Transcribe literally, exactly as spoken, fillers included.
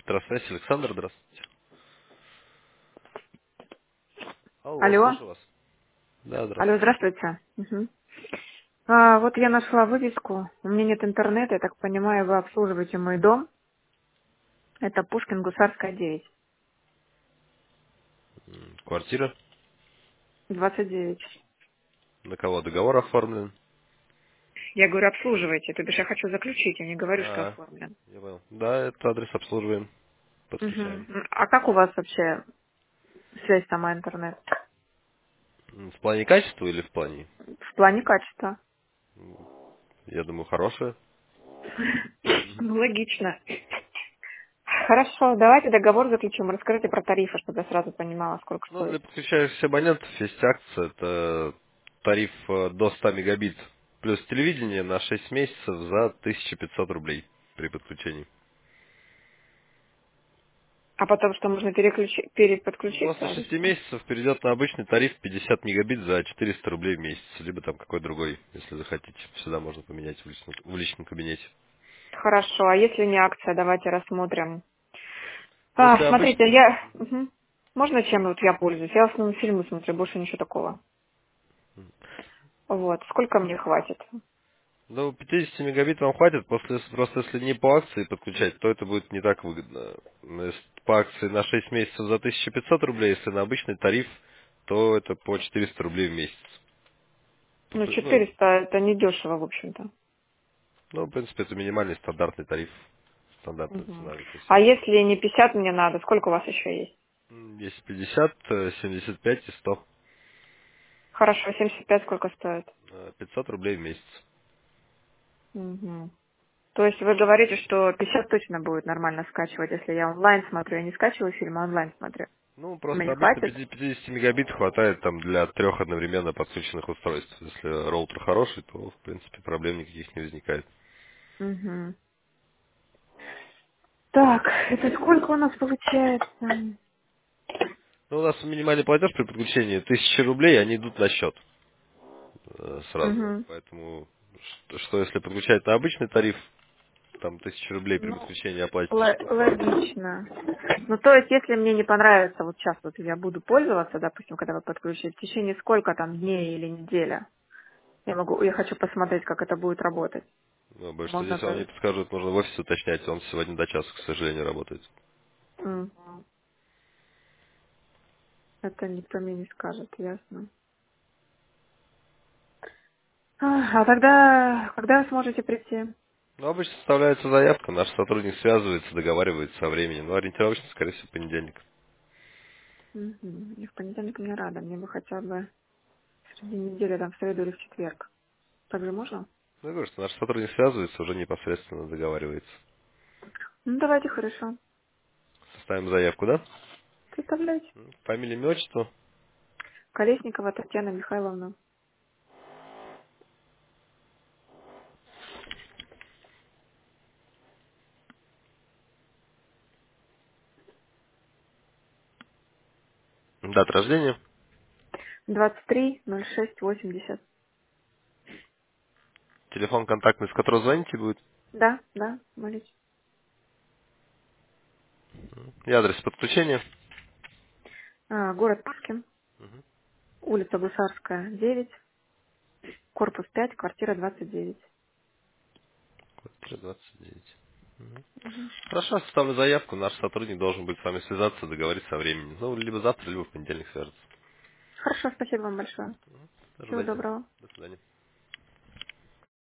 Электросвязь, Александр, здравствуйте. Алло, Алло, слышу вас. Да, алло, здравствуйте. здравствуйте. Мгм. А, вот я нашла вывеску. У меня нет интернета, я так понимаю, вы обслуживаете мой дом. Это Пушкин, Гусарская, девять, М, Квартира. двадцать девять. На кого договор оформлен? Я говорю, обслуживаете, то бишь я хочу заключить, я не говорю, что А, оформлен. я понял. Да, это адрес обслуживаем, подключаем. Мгм. А как у вас вообще связь сама интернет? М, В плане качества или в плане? В плане качества. Я думаю, хорошее. Мгм. Ну, логично. Хорошо, давайте договор заключим. Расскажите про тарифы, чтобы я сразу понимала, сколько Ну, для стоит. подключающихся абонентов есть акция, это тариф э, до ста мегабит плюс телевидение на шесть месяцев за тысячу пятьсот рублей при подключении. А потом что, можно переключи... После переподключиться или шести что? месяцев перейдет на обычный тариф пятьдесят мегабит за четыреста рублей в месяц, либо там какой другой, если захотите. Всегда можно поменять в личном, в личном кабинете. Хорошо, а если не акция, давайте рассмотрим. Но если А, смотрите, обычный, я... Мгм. Можно чем вот я пользуюсь? Я в основном фильмы смотрю, больше ничего такого. Вот, сколько мне хватит? ну, пятьдесят мегабит вам хватит, после, просто если не по акции подключать, то это будет не так выгодно. Но если по акции на шесть месяцев за тысячу пятьсот рублей, если на обычный тариф, то это по четыреста рублей в месяц. Ну, Просто, ну, четыреста это недешево, в общем-то. ну, в принципе, это минимальный стандартный тариф, стандартная Мгм. цена для А всех. если не пятьдесят мне надо, сколько у вас еще есть? М, Есть пятьдесят, э, семьдесят пять и сто. Хорошо, семьдесят пять сколько стоит? Э, пятьсот рублей в месяц. Мгм. То есть вы говорите, что пятьдесят точно будет нормально скачивать, если я онлайн смотрю, я не скачиваю фильм, а онлайн смотрю. Ну, Мне просто обычно хватит? пятьдесят мегабит хватает там для трех одновременно подключенных устройств. Если роутер хороший, то, в принципе, проблем никаких не возникает. Мгм. Так, это сколько у нас получается? Ну, у нас минимальный платеж при подключении тысяча рублей, они идут на счет э, сразу. Угу. Поэтому, что, что если подключать на обычный тариф, там тысяча рублей при Ну, подключении оплатите, л- что сразу. логично. Ну, то есть, если мне не понравится, вот сейчас вот я буду пользоваться, допустим, когда вы подключите, в течение сколько там дней или неделя, я могу, я хочу посмотреть, как это будет работать. Ну, боюсь, что Можно здесь вам не то... подскажут, нужно в офисе уточнять, он сегодня до часу, к сожалению, работает. Мгм. Это никто мне не скажет, ясно. А а тогда, когда вы сможете прийти? Ну, обычно составляется заявка, наш сотрудник связывается, договаривается со временем. Ну, ориентировочно, скорее всего, понедельник. Мгм. И в понедельник мне рада, мне бы хотя бы среди недели, там, в среду или в четверг. Так же можно? Ну, я говорю, что наш сотрудник связывается, уже непосредственно договаривается. Ну, давайте, хорошо. Составим заявку, да? Представляете? Фамилия, имя, отчество. Колесникова Татьяна Михайловна. Дата рождения. двадцать три ноль шесть восемьдесят. Телефон контактный, с которого звоните будет. Да, да, молитесь. И адрес подключения. А, город Пушкин, улица Гусарская, девять, корпус пять, квартира двадцать девять. Квартира двадцать девять. Мгм. Хорошо, составлю заявку. Наш сотрудник должен будет с вами связаться, договориться о времени. Ну, либо завтра, либо в понедельник свяжется. Хорошо, спасибо вам большое. Всего Ожидайте. доброго. До свидания.